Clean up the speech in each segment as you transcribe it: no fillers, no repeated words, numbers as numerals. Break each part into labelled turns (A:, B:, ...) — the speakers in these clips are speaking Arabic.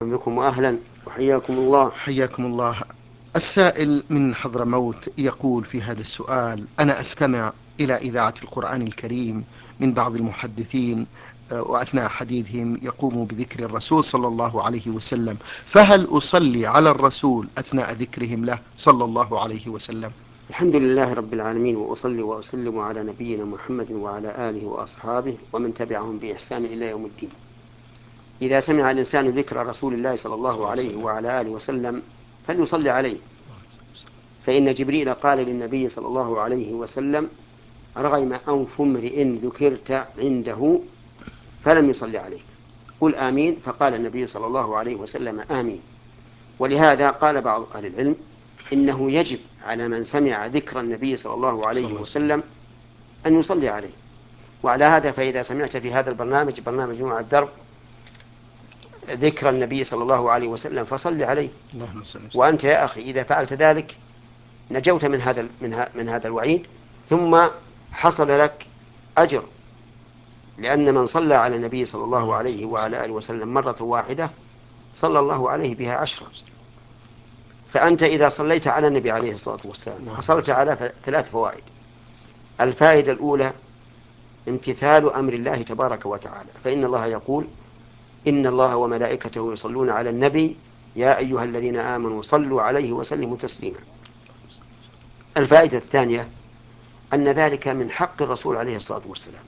A: بكم وأهلا وحياكم الله.
B: حياكم الله. السائل من حضرموت يقول في هذا السؤال: أنا أستمع إلى إذاعة القرآن الكريم من بعض المحدثين، وأثناء حديثهم يقوموا بذكر الرسول صلى الله عليه وسلم، فهل أصلي على الرسول أثناء ذكرهم له صلى الله عليه وسلم؟
A: الحمد لله رب العالمين، وأصلي وأسلم على نبينا محمد وعلى آله وأصحابه ومن تبعهم بإحسان إلى يوم الدين. إذا سمع الإنسان ذكر رسول الله صلى الله عليه وعلى آله وسلم فليصلي عليه، فإن جبريل قال للنبي صلى الله عليه وسلم: رغم أنف امرئ ذكرت عنده فلم يصلي عليك، قل آمين. فقال النبي صلى الله عليه وسلم: آمين. ولهذا قال بعض أهل العلم إنه يجب على من سمع ذكر النبي صلى الله عليه وسلم أن يصلي عليه. وعلى هذا فإذا سمعت في هذا البرنامج، برنامج جمعة الدرب، ذكر النبي صلى الله عليه وسلم فصل عليه. وأنت يا أخي إذا فعلت ذلك نجوت من هذا الوعيد، ثم حصل لك أجر، لأن من صلى على النبي صلى الله عليه وعلى آله وسلم مرة واحدة صلى الله عليه بها 10. فأنت إذا صليت على النبي عليه الصلاة والسلام حصلت على 3 فوائد. الفائدة الأولى امتثال أمر الله تبارك وتعالى، فإن الله يقول: إن الله وملائكته يصلون على النبي يا أيها الذين آمنوا صلوا عليه وسلموا تسليما. الفائدة الثانية أن ذلك من حق الرسول عليه الصلاة والسلام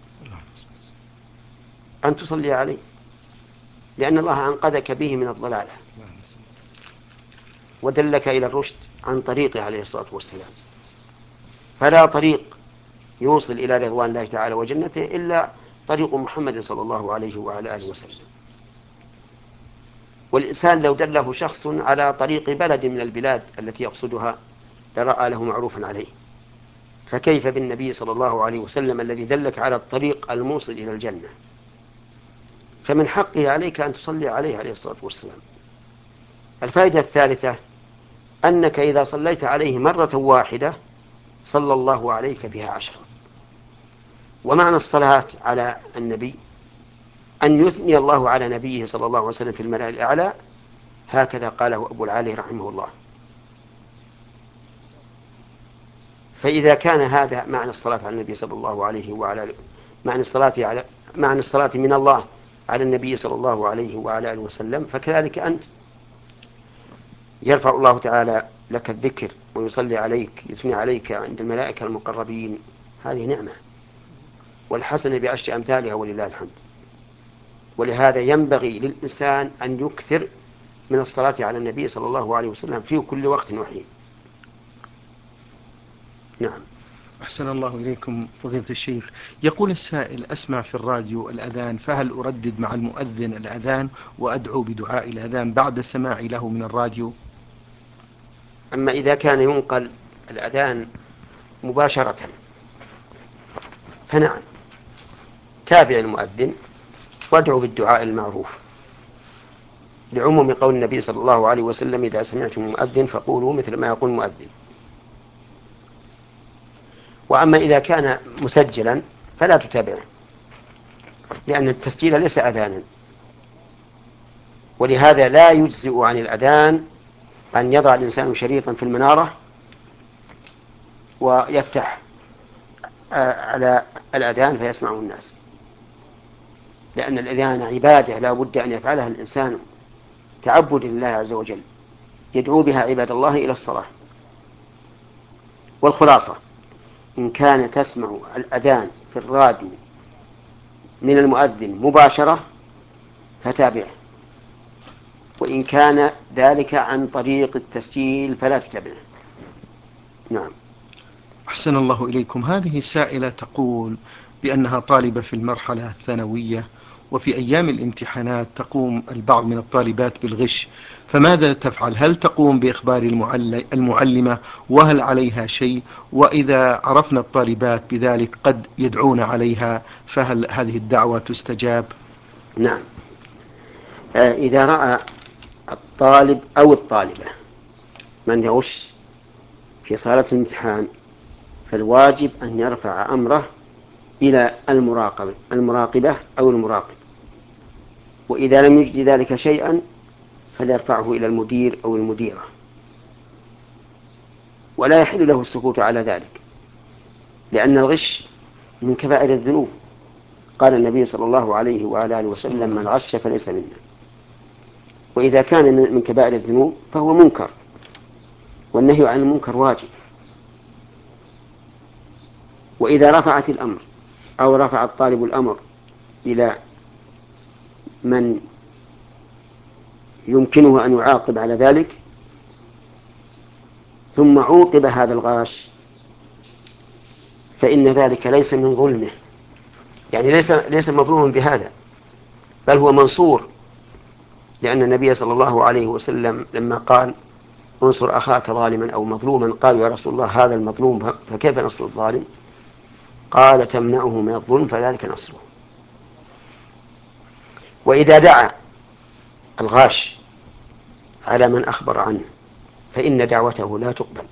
A: أن تصلي عليه، لأن الله أنقذك به من الضلالة ودلك إلى الرشد عن طريقه عليه الصلاة والسلام. فلا طريق يوصل إلى رضوان الله تعالى وجنته إلا طريق محمد صلى الله عليه وعلى آله وسلم. والإنسان لو دله شخص على طريق بلد من البلاد التي يقصدها لرأى له معروفا عليه، فكيف بالنبي صلى الله عليه وسلم الذي دلك على الطريق الموصل إلى الجنة؟ فمن حقه عليك أن تصلي عليه عليه الصلاة والسلام. الفائدة الثالثة أنك إذا صليت عليه مرة واحدة صلى الله عليك بها 10. ومعنى الصلاة على النبي أن يثني الله على نبيه صلى الله عليه وسلم في الملأ الأعلى، هكذا قاله أبو العالي رحمه الله. فإذا كان هذا معنى الصلاة على النبي صلى الله عليه وعلى معنى الصلاة من الله على النبي صلى الله عليه وعلى آله وسلم، فكذلك أنت يرفع الله تعالى لك الذكر ويصلي عليك، يثني عليك عند الملائكة المقربين. هذه نعمة، والحسنة بعشر أمثالها ولله الحمد. ولهذا ينبغي للإنسان أن يكثر من الصلاة على النبي صلى الله عليه وسلم في كل وقت وحين. نعم.
B: أحسن الله إليكم فضيلة الشيخ. يقول السائل: أسمع في الراديو الأذان، فهل أردد مع المؤذن الأذان وأدعو بدعاء الأذان بعد سماعي له من الراديو؟
A: أما إذا كان ينقل الأذان مباشرة فنعم، تابع المؤذن وادعو بالدعاء المعروف، لعموم قول النبي صلى الله عليه وسلم: إذا سمعتم المؤذن فقولوا مثل ما يقول المؤذن. وأما إذا كان مسجلا فلا تتابعه، لأن التسجيل ليس أذانا. ولهذا لا يجزئ عن الأذان أن يضع الإنسان شريطا في المنارة ويفتح على الأذان فيسمعه الناس، لأن الأذان عبادة لا بد أن يفعلها الإنسان تعبد لله عز وجل، يدعو بها عباد الله إلى الصلاة. والخلاصة إن كان تسمع الأذان في الراديو من المؤذن مباشرة فتابعه، وإن كان ذلك عن طريق التسجيل فلا تتبعه. نعم.
B: أحسن الله إليكم. هذه سائلة تقول بأنها طالبة في المرحلة الثانوية، وفي أيام الامتحانات تقوم البعض من الطالبات بالغش، فماذا تفعل؟ هل تقوم بإخبار المعلمة، وهل عليها شيء؟ وإذا عرفنا الطالبات بذلك قد يدعون عليها، فهل هذه الدعوة تستجاب؟
A: نعم. إذا رأى الطالب أو الطالبة من يغش في صالة الامتحان فالواجب أن يرفع أمره إلى المراقبة أو المراقب. وإذا لم يجد ذلك شيئا فليرفعه إلى المدير أو المديرة، ولا يحل له السكوت على ذلك، لأن الغش من كبائر الذنوب. قال النبي صلى الله عليه وعلى آله وسلم: من غش فليس منا. وإذا كان من كبائر الذنوب فهو منكر، والنهي عن المنكر واجب. وإذا رفعت الأمر أو رفع الطالب الأمر إلى من يمكنه أن يعاقب على ذلك، ثم عوقب هذا الغاش، فإن ذلك ليس من ظلمه، يعني ليس مظلوما بهذا، بل هو منصور، لأن النبي صلى الله عليه وسلم لما قال: انصر أخاك ظالما أو مظلوما، قال: يا رسول الله هذا المظلوم فكيف نصر الظالم؟ قال: تمنعه من الظلم فذلك نصره. وإذا دعا الغاش على من أخبر عنه فإن دعوته لا تقبل،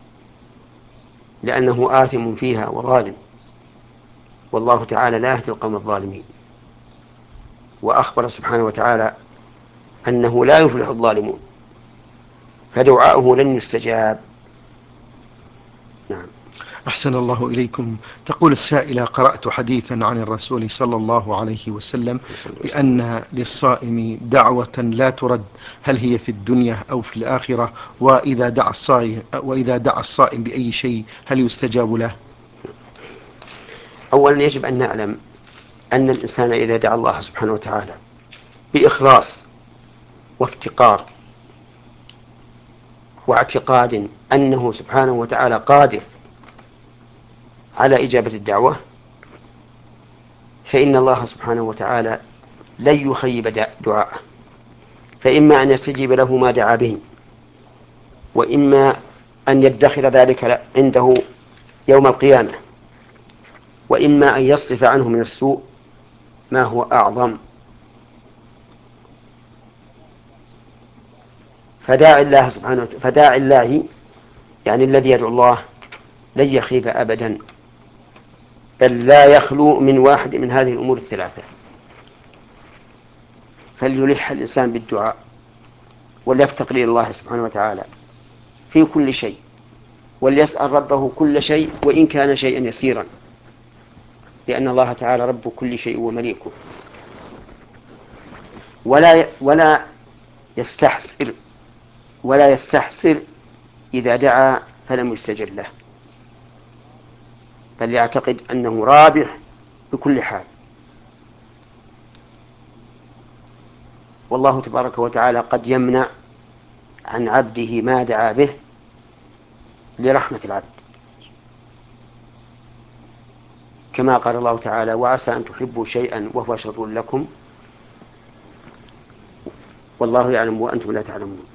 A: لأنه آثم فيها وظالم، والله تعالى لا يهدي القوم الظالمين. وأخبر سبحانه وتعالى أنه لا يفلح الظالمون، فدعاؤه لن يستجاب. نعم.
B: أحسن الله إليكم. تقول السائلة: قرأت حديثا عن الرسول صلى الله عليه وسلم بأن للصائم دعوة لا ترد، هل هي في الدنيا أو في الآخرة؟ وإذا دعا الصائم بأي شيء هل يستجاب له؟
A: أولا يجب أن نعلم أن الإنسان إذا دعا الله سبحانه وتعالى بإخلاص وافتقار واعتقاد أنه سبحانه وتعالى قادر على إجابة الدعوة، فإن الله سبحانه وتعالى لن يخيب دعاءه، فإما أن يستجيب له ما دعا به، وإما أن يدخر ذلك عنده يوم القيامة، وإما أن يصرف عنه من السوء ما هو أعظم. فداعي الله يعني الذي يدعو الله لن يخيب أبدا، بل لا يخلو من واحد من هذه الأمور الثلاثة. فليلح الإنسان بالدعاء، وليفتقر إلى الله سبحانه وتعالى في كل شيء، وليسأل ربه كل شيء وإن كان شيئا يسيرا، لأن الله تعالى رب كل شيء ومليكه. ولا يستحسر إذا دعا فلم يستجب له، بل يعتقد أنه رابح بكل حال. والله تبارك وتعالى قد يمنع عن عبده ما دعا به لرحمة العبد، كما قال الله تعالى: وعسى أن تحبوا شيئا وهو شر لكم والله يعلم وأنتم لا تعلمون.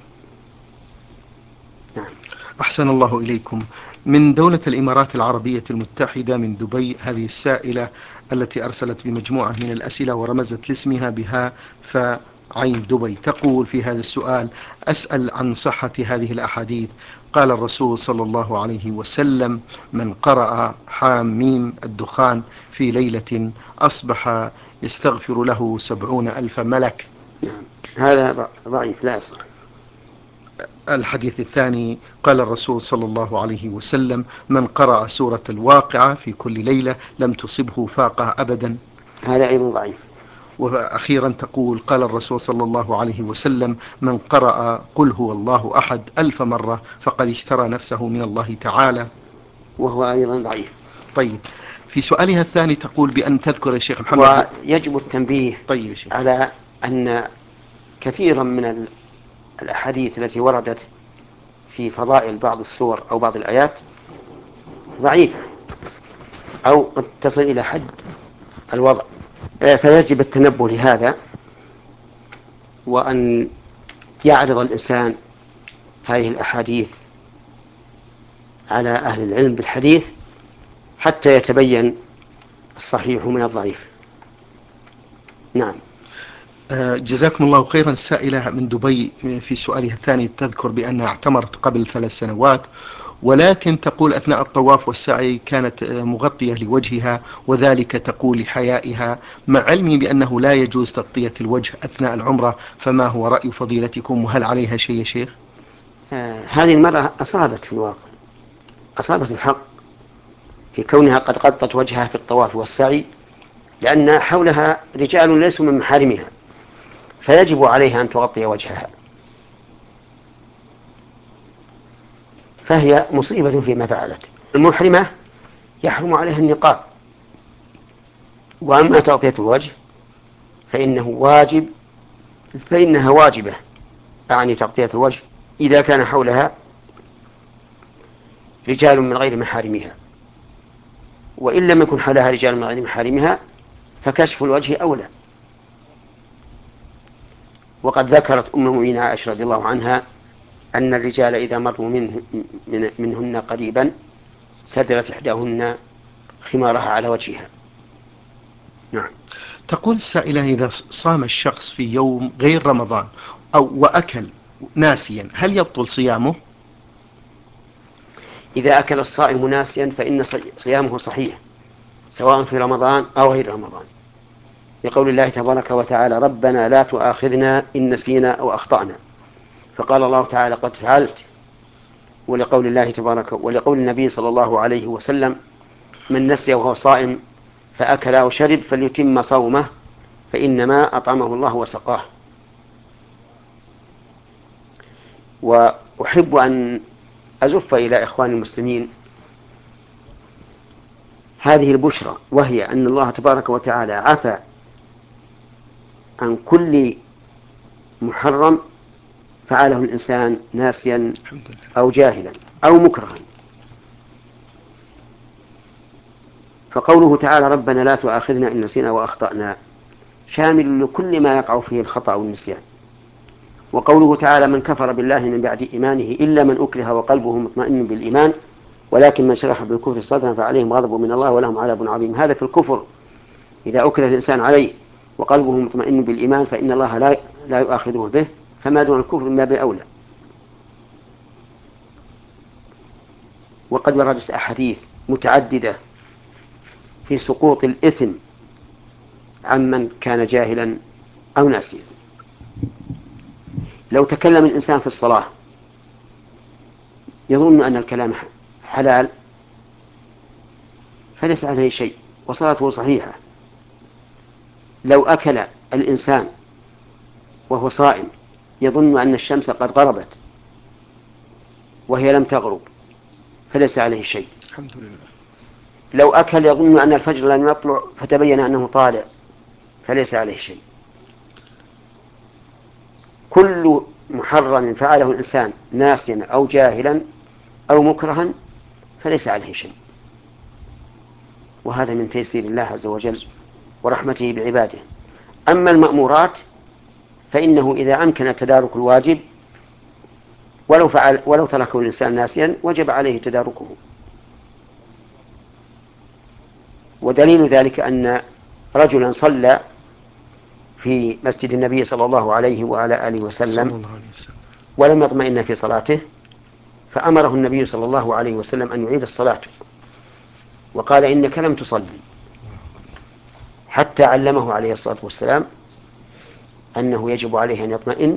A: نعم.
B: أحسن الله إليكم. من دولة الإمارات العربية المتحدة من دبي، هذه السائلة التي أرسلت بمجموعة من الأسئلة ورمزت لاسمها بها فعين دبي، تقول في هذا السؤال: أسأل عن صحة هذه الأحاديث. قال الرسول صلى الله عليه وسلم: من قرأ حاميم الدخان في ليلة أصبح يستغفر له 70,000 ملك.
A: نعم. هذا ضعيف لا يصح.
B: الحديث الثاني: قال الرسول صلى الله عليه وسلم: من قرأ سورة الواقعة في كل ليلة لم تصبه فاقة أبدا.
A: هذا أيضا ضعيف.
B: وأخيرا تقول: قال الرسول صلى الله عليه وسلم: من قرأ قل هو الله أحد 1000 مرة فقد اشترى نفسه من الله تعالى.
A: وهو أيضا ضعيف.
B: طيب، في سؤالها الثاني تقول بأن تذكر يا شيخ محمد.
A: ويجب التنبيه
B: طيب شيخ.
A: على أن كثيرا من الأحاديث التي وردت في فضائل بعض السور أو بعض الآيات ضعيفة أو قد تصل إلى حد الوضع، فيجب التنبه لهذا، وأن يعرض الإنسان هذه الأحاديث على أهل العلم بالحديث حتى يتبين الصحيح من الضعيف. نعم.
B: جزاكم الله خيرا. السائلة من دبي في سؤالها الثاني تذكر بأنها اعتمرت قبل 3 سنوات، ولكن تقول أثناء الطواف والسعي كانت مغطية لوجهها، وذلك تقول لحيائها، مع علمي بأنه لا يجوز تغطية الوجه أثناء العمرة. فما هو رأي فضيلتكم، وهل عليها شيء يا شيخ؟
A: هذه المرأة أصابت في الواقع، أصابت الحق في كونها قد غطت وجهها في الطواف والسعي، لأن حولها رجال ليسوا من محارمها، فيجب عليها أن تغطي وجهها، فهي مصيبة فيما فعلت. المحرمة يحرم عليها النقاب، وأما تغطية الوجه فإنها واجبة، أعني تغطية الوجه إذا كان حولها رجال من غير محارمها، وإن لم يكن حولها رجال من غير محارمها فكشف الوجه أولى. وقد ذكرت أم المؤمنين عائشة رضي الله عنها أن الرجال إذا مروا منهن قريبا سدلت إحداهن خمارها على وجهها. نعم.
B: تقول السائلة: إذا صام الشخص في يوم غير رمضان وأكل ناسيا، هل يبطل صيامه؟
A: إذا أكل الصائم ناسيا فإن صيامه صحيح، سواء في رمضان أو غير رمضان، لقول الله تبارك وتعالى: ربنا لا تؤاخذنا إن نسينا أو أخطأنا، فقال الله تعالى: قد فعلت. ولقول النبي صلى الله عليه وسلم: من نسي وهو صائم فأكل أو شرب فليتم صومه فإنما أطعمه الله وسقاه. وأحب أن أزف إلى إخواني المسلمين هذه البشرى، وهي أن الله تبارك وتعالى عفى عن كل محرم فعله الإنسان ناسيا أو جاهلا أو مكرها. فقوله تعالى: ربنا لا تؤاخذنا إن نسينا وأخطأنا شامل لكل ما يقع فيه الخطأ والنسيان. وقوله تعالى: من كفر بالله من بعد إيمانه إلا من أكره وقلبه مطمئن بالإيمان ولكن من شرح بالكفر صدرا فعليهم غضب من الله ولهم عذاب عظيم. هذا في الكفر، إذا أكره الإنسان عليه وقلبه مطمئن بالإيمان فإن الله لا يؤاخذه به، فما دون الكفر من باب أولى. وقد وردت أحاديث متعددة في سقوط الإثم عمن كان جاهلا أو ناسيا. لو تكلم الإنسان في الصلاة يظن أن الكلام حلال فليس عليه شيء وصلاته صحيحة. لو أكل الإنسان وهو صائم يظن أن الشمس قد غربت وهي لم تغرب فليس عليه شيء.
B: الحمد لله.
A: لو أكل يظن أن الفجر لم يطلع فتبين أنه طالع فليس عليه شيء. كل محرم فعله الإنسان ناسيا أو جاهلا أو مكرها فليس عليه شيء، وهذا من تيسير الله عز وجل ورحمته بعباده. أما المأمورات فإنه إذا أمكن تدارك الواجب ولو تركه الإنسان ناسيا وجب عليه تداركه. ودليل ذلك أن رجلا صلى في مسجد النبي صلى الله عليه وعلى آله وسلم ولم يطمئن في صلاته، فأمره النبي صلى الله عليه وسلم أن يعيد الصلاة، وقال: إنك لم تصلي، حتى علمه عليه الصلاة والسلام أنه يجب عليه أن يطمئن.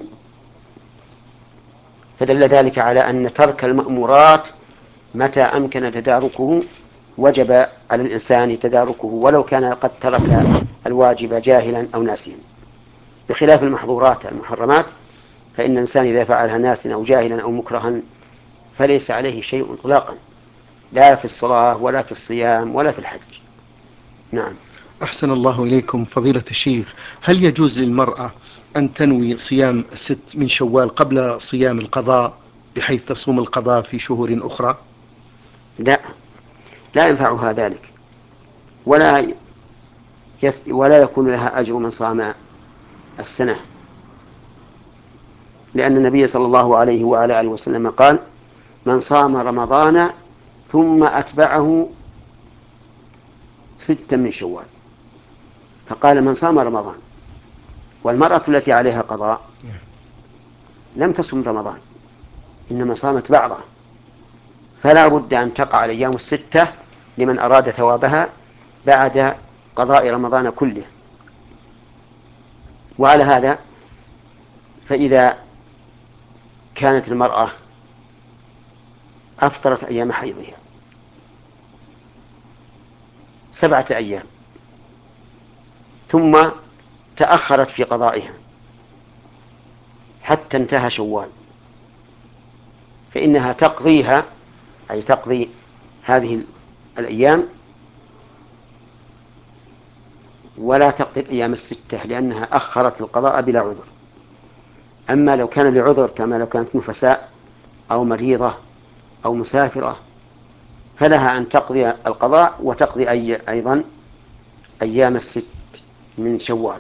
A: فدل ذلك على أن ترك المأمورات متى أمكن تداركه وجب على الإنسان تداركه ولو كان قد ترك الواجب جاهلا أو ناسيا، بخلاف المحظورات المحرمات فإن الإنسان إذا فعلها ناسيا أو جاهلا أو مكرها فليس عليه شيء إطلاقا، لا في الصلاة ولا في الصيام ولا في الحج. نعم.
B: أحسن الله إليكم فضيلة الشيخ. هل يجوز للمرأة أن تنوي صيام 6 من شوال قبل صيام القضاء بحيث تصوم القضاء في شهور أخرى؟
A: لا، لا ينفعها ذلك، ولا يكون لها أجر من صام السنة، لأن النبي صلى الله عليه وعلى آله وسلم قال: من صام رمضان ثم أتبعه 6 من شوال. فقال: من صام رمضان. والمرأة التي عليها قضاء لم تصم رمضان، إنما صامت بعضه فلا بد أن تقع الأيام الستة لمن أراد ثوابها بعد قضاء رمضان كله. وعلى هذا فإذا كانت المرأة أفطرت أيام حيضها 7 أيام ثم تأخرت في قضائها حتى انتهى شوال، فإنها تقضيها، أي تقضي هذه الأيام ولا تقضي الأيام الستة، لأنها أخرت القضاء بلا عذر. أما لو كان لعذر كما لو كانت نفساء أو مريضة أو مسافرة فلها أن تقضي القضاء وتقضي أيضا أيام الست من شوال.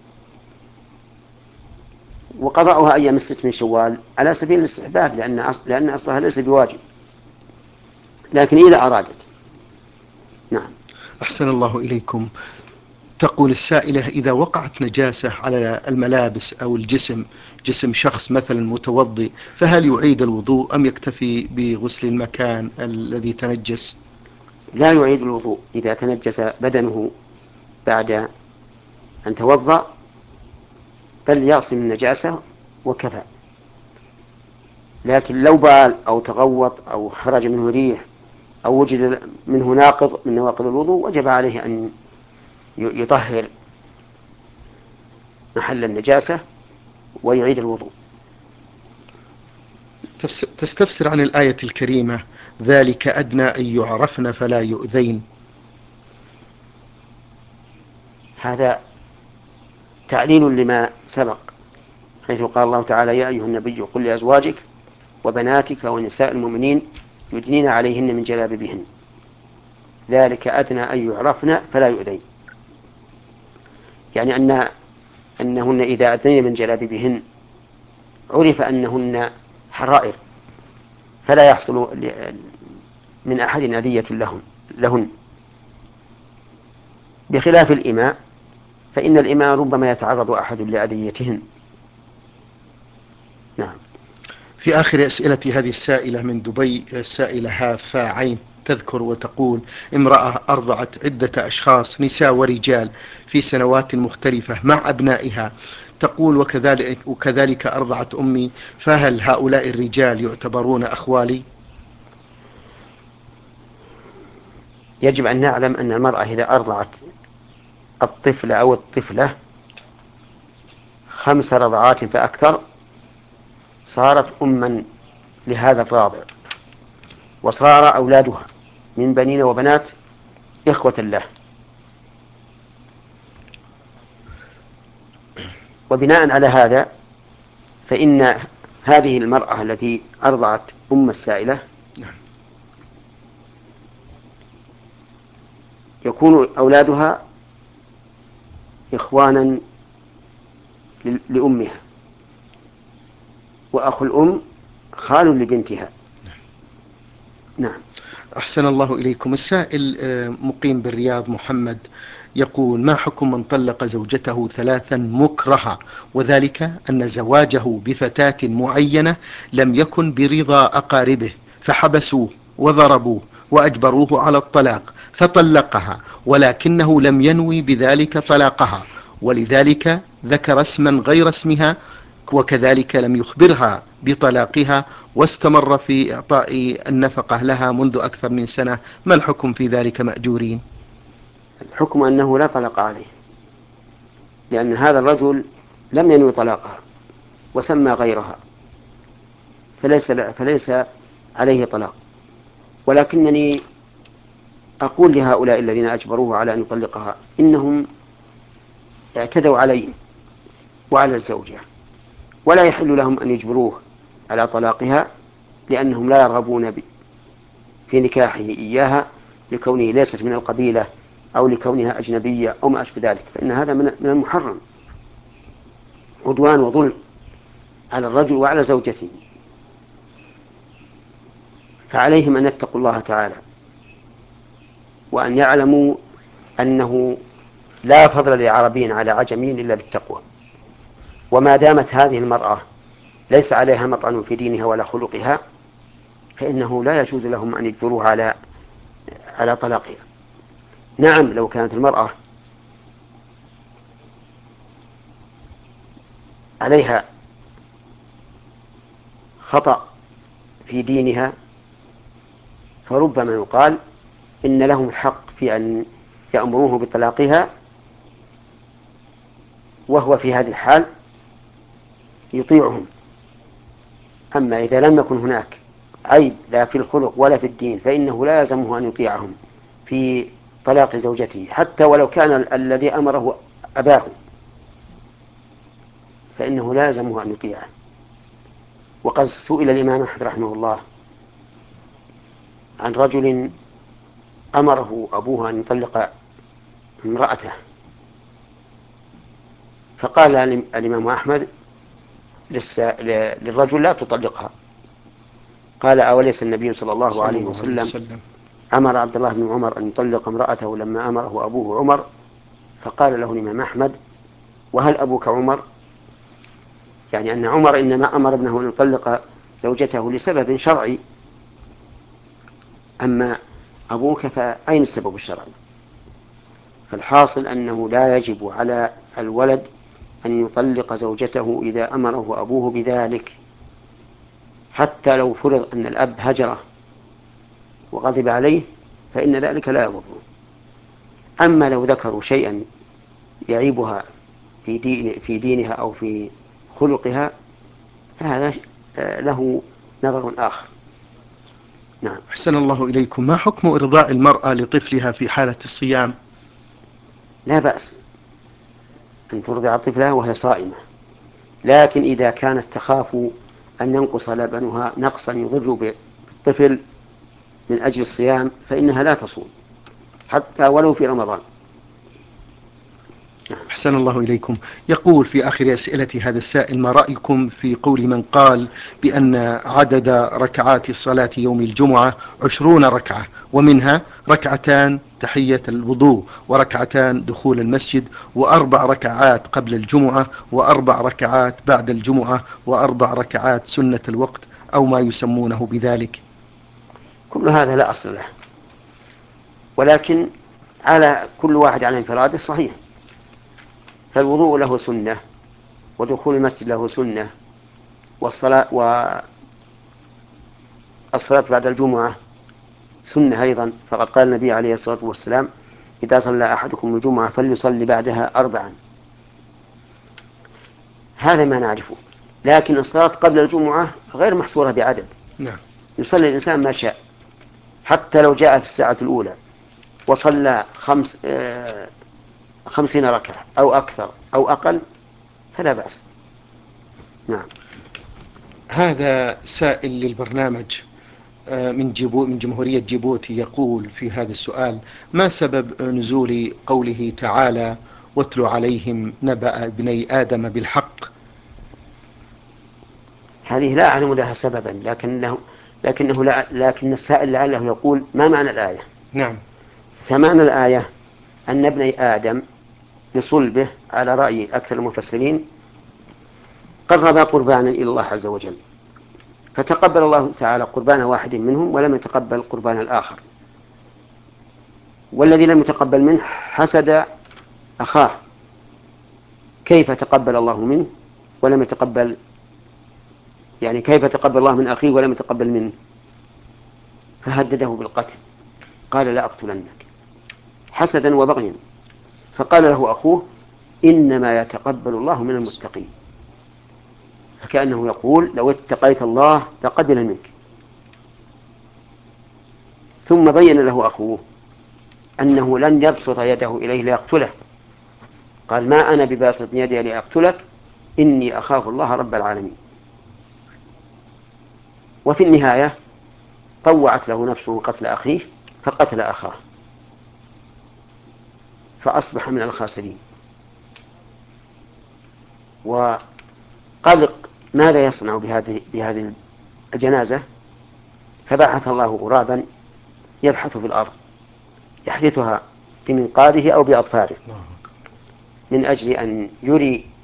A: وقضاؤها أيام الست من شوال على سبيل الاستحباب، لأن أصلها ليس بواجب، لكن إذا أرادت. نعم.
B: أحسن الله إليكم. تقول السائلة: إذا وقعت نجاسة على الملابس أو الجسم، جسم شخص مثلا متوضئ، فهل يعيد الوضوء أم يكتفي بغسل المكان الذي تنجس؟
A: لا يعيد الوضوء إذا تنجس بدنه بعد أن توضأ، بل يغسل النجاسة وكفى. لكن لو بال أو تغوط أو خرج منه ريح أو وجد منه ناقض من نواقض الوضوء وجب عليه أن يطهر محل النجاسة ويعيد الوضوء.
B: تستفسر عن الآية الكريمة: ذلك أدنى أن يعرفن فلا يؤذين.
A: هذا تعليل لما سبق، حيث قال الله تعالى: يا أيها النبي قل لأزواجك وبناتك ونساء المؤمنين يدنين عليهن من جلابيبهن، ذلك أدنى أن يعرفن فلا يؤذين. يعني أنهن إذا أدنين من جلابيبهن عرف أنهن حرائر، فلا يحصل من أحد أذية لهن، بخلاف الإماء، فإن الإماء ربما يتعرض أحد لأذيتهن. نعم.
B: في آخر أسئلة هذه السائلة من دبي، السائلة هافا عين، تذكر وتقول: امرأة أرضعت عدة أشخاص نساء ورجال في سنوات مختلفة مع أبنائها، تقول: وكذلك أرضعت أمي، فهل هؤلاء الرجال يعتبرون أخوالي؟
A: يجب أن نعلم أن المرأة إذا أرضعت الطفل أو الطفلة 5 رضعات فأكثر صارت أما لهذا الراضع، وصار أولادها من بنين وبنات إخوة له. وبناء على هذا فإن هذه المرأة التي أرضعت أم السائلة يكون أولادها إخوانا لأمها، وأخو الأم خال لبنتها. نعم.
B: أحسن الله إليكم. السائل مقيم بالرياض محمد يقول: ما حكم من طلق زوجته 3 مكرهة، وذلك أن زواجه بفتاة معينة لم يكن برضا أقاربه، فحبسوه وضربوه وأجبروه على الطلاق، فطلقها ولكنه لم ينوي بذلك طلاقها، ولذلك ذكر اسما غير اسمها، وكذلك لم يخبرها بطلاقها، واستمر في إعطاء النفقة لها منذ أكثر من سنة. ما الحكم في ذلك مأجورين؟
A: الحكم أنه لا طلاق عليه، لأن هذا الرجل لم ينوي طلاقها وسمى غيرها، فليس عليه طلاق. ولكنني أقول لهؤلاء الذين أجبروه على أن يطلقها: إنهم اعتدوا عليه وعلى الزوجة، ولا يحل لهم أن يجبروه على طلاقها، لأنهم لا يرغبون في نكاحه إياها لكونه ليست من القبيلة أو لكونها أجنبية أو ما أشبه ذلك، فإن هذا من المحرم، عدوان وظلم على الرجل وعلى زوجته. فعليهم أن يتقوا الله تعالى، وأن يعلموا أنه لا فضل لعربي على عجمي إلا بالتقوى. وما دامت هذه المرأة ليس عليها مطعن في دينها ولا خلقها، فإنه لا يجوز لهم أن يجبروها على طلاقها. نعم، لو كانت المرأة عليها خطأ في دينها فربما يقال إن لهم الحق في أن يأمروه بطلاقها، وهو في هذه الحال يطيعهم. أما إذا لم يكن هناك عيب لا في الخلق ولا في الدين فإنه لا يلزمه أن يطيعهم في طلاق زوجته، حتى ولو كان الذي أمره أباه، فإنه لا يلزمه أن يطيعه. وقد سئل الإمام أحمد رحمه الله عن رجل أمره أبوه أن يطلق امرأته، فقال الإمام أحمد للرجل: لا تطلقها. قال: أوليس النبي صلى الله عليه وسلم أمر عبد الله بن عمر أن يطلق امرأته لما أمره أبوه عمر؟ فقال له الإمام أحمد: وهل أبوك عمر؟ يعني أن عمر إنما أمر ابنه أن يطلق زوجته لسبب شرعي، أما أبوك فأين السبب الشرعي؟ فالحاصل أنه لا يجب على الولد أن يطلق زوجته إذا أمره أبوه بذلك، حتى لو فرض أن الأب هجره وغضب عليه فإن ذلك لا يضره. أما لو ذكروا شيئا يعيبها في دينها أو في خلقها فهذا له نظر آخر. نعم.
B: أحسن الله إليكم. ما حكم إرضاع المرأة لطفلها في حالة الصيام؟
A: لا بأس أن ترضع طفلها وهي صائمة، لكن إذا كانت تخاف أن ينقص لبنها نقصا يضر بالطفل من أجل الصيام فإنها لا تصوم حتى ولو في رمضان.
B: أحسن الله إليكم. يقول في آخر أسئلة هذا السائل: ما رأيكم في قول من قال بأن عدد ركعات الصلاة يوم الجمعة 20 ركعة، ومنها ركعتان تحية الوضوء، وركعتان دخول المسجد، وأربع ركعات قبل الجمعة، وأربع ركعات بعد الجمعة، وأربع ركعات سنة الوقت أو ما يسمونه بذلك؟
A: كل هذا لا أصل له، ولكن على كل واحد على انفراده صحيح. فالوضوء له سنة، ودخول المسجد له سنة، والصلاة بعد الجمعة سنة أيضا، فقد قال النبي عليه الصلاة والسلام: إذا صلى أحدكم الجمعة فليصلي بعدها 4. هذا ما نعرفه، لكن الصلاة قبل الجمعة غير محصورة بعدد.
B: نعم.
A: يصلي الإنسان ما شاء، حتى لو جاء في الساعة الأولى وصلى 50 ركعة أو أكثر أو أقل فلا بأس. نعم.
B: هذا سائل للبرنامج من جمهورية جيبوتي يقول في هذا السؤال: ما سبب نزول قوله تعالى: واتل عليهم نبأ ابني آدم بالحق؟
A: هذه لا أعلم لها سببا، لكن السائل لعله يقول: ما معنى الآية؟
B: نعم.
A: فمعنى الآية أن ابني آدم بصلبه على رأي أكثر المفسرين قرب قربانا إلى الله عز وجل، فتقبل الله تعالى قربان واحد منهم ولم يتقبل قربان الآخر، والذي لم يتقبل منه حسد أخاه: كيف تقبل الله منه ولم يتقبل، يعني كيف تقبل الله من أخيه ولم يتقبل منه؟ فهدده بالقتل، قال: لا أقتلنك، حسدا وبغيا. فقال له أخوه: إنما يتقبل الله من المتقين. فكأنه يقول: لو اتقيت الله لقبل منك. ثم بين له أخوه أنه لن يبسط يده إليه ليقتله، قال: ما أنا بباسط يدي لأقتلك، إني أخاف الله رب العالمين. وفي النهاية طوعت له نفسه قتل أخيه فقتل أخاه، فأصبح من الخاسرين. وقلق ماذا يصنع بهذه الجنازة، فبعث الله غرابا يبحث في الأرض يحدثها بمنقاره أو بأظفاره من أجل أن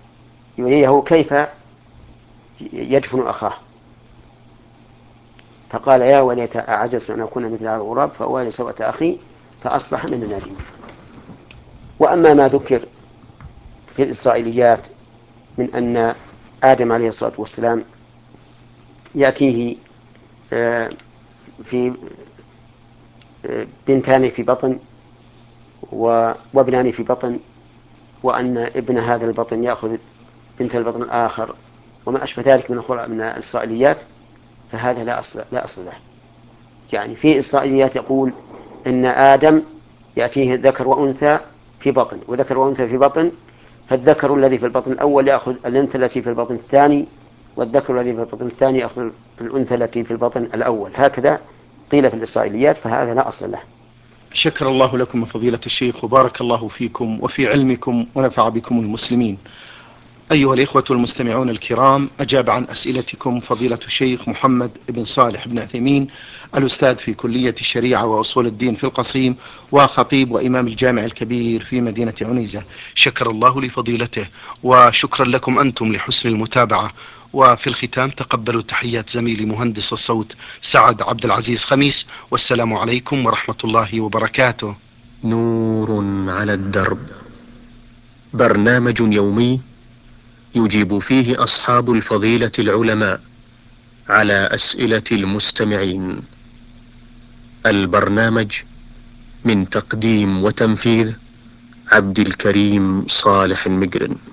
A: يريه كيف يدفن أخاه. فقال يا وليت أعجزت أن أكون مثل هذا الغراب فأوالي سوءة أخي فأصبح من النادمين. وأما ما ذكر في الإسرائيليات من أن آدم عليه الصلاة والسلام يأتيه في بنتان في بطن وابنان في بطن، وأن ابن هذا البطن يأخذ بنت البطن الآخر وما أشبه ذلك من الإسرائيليات، فهذا لا أصل له. يعني في إسرائيليات يقول إن آدم يأتيه ذكر وأنثى في بطن وذكر وأنثى في بطن، فالذكر الذي في البطن الأول يأخذ الأنثى التي في البطن الثاني، والذكر الذي في البطن الثاني يأخذ الأنثى التي في البطن الأول. هكذا قيل في الإسرائيليات، فهذا لا أصل له.
B: شكر الله لكم فضيلة الشيخ وبارك الله فيكم وفي علمكم ونفع بكم المسلمين. أيها الإخوة المستمعون الكرام، أجاب عن أسئلتكم فضيلة الشيخ محمد بن صالح بن عثيمين، الأستاذ في كلية الشريعة وأصول الدين في القصيم، وخطيب وإمام الجامع الكبير في مدينة عنيزة. شكر الله لفضيلته، وشكرا لكم أنتم لحسن المتابعة. وفي الختام تقبلوا تحيات زميلي مهندس الصوت سعد عبد العزيز خميس، والسلام عليكم ورحمة الله وبركاته.
C: نور على الدرب، برنامج يومي يجيب فيه أصحاب الفضيلة العلماء على أسئلة المستمعين. البرنامج من تقديم وتنفيذ عبد الكريم صالح المقرن.